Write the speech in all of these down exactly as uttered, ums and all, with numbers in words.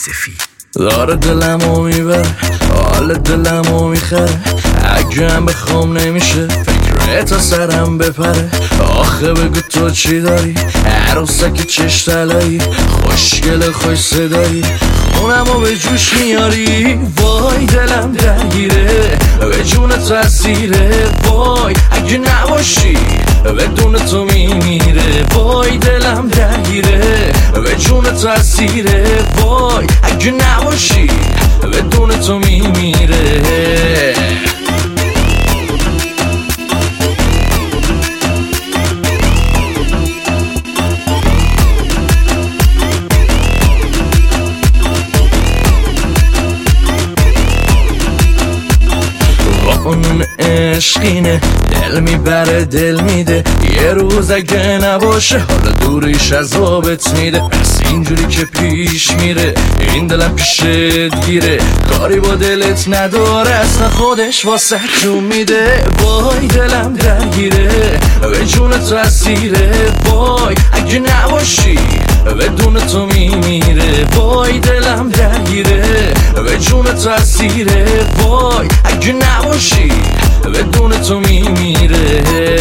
سفید داره دلمو میبره، حال دلمو میخره، اگه هم بخوام نمیشه فکره تا سرم بپره. آخه بگو تو چی داری؟ عروسک چش طلایی، خوشگل خوش صدایی، خونمو به جوش میاری. وای دلم درگیره، به جون تو اسیره. وای اگه نباشی بدون تو میمیره. وای دلم درگیره، به جون تو اسیره. وای اگه نباشی بدون تو میمیره. قانون عشقینه، دل میبره دل میده. یه روز اگه نباشه حالا دوریش عذابت میده. بس اینجوری که پیش میره این دلم پیشت گیره. کاری با دلت نداره اصلا خودش واسه جون میده. وای دلم درگیره، به جون تو اسیره. وای اگه نباشی بدون تو میمیره. وای دلم درگیره، به جون تو اسیره. وای اگه نباشی بدون تو میمیره.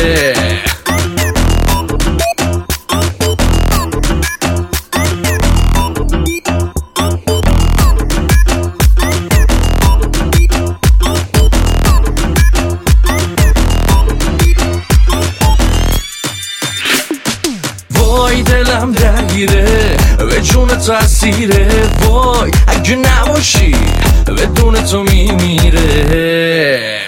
وای دلم درگیره، به جون تو اسیره. وای اگه نباشی بدون تو میمیره.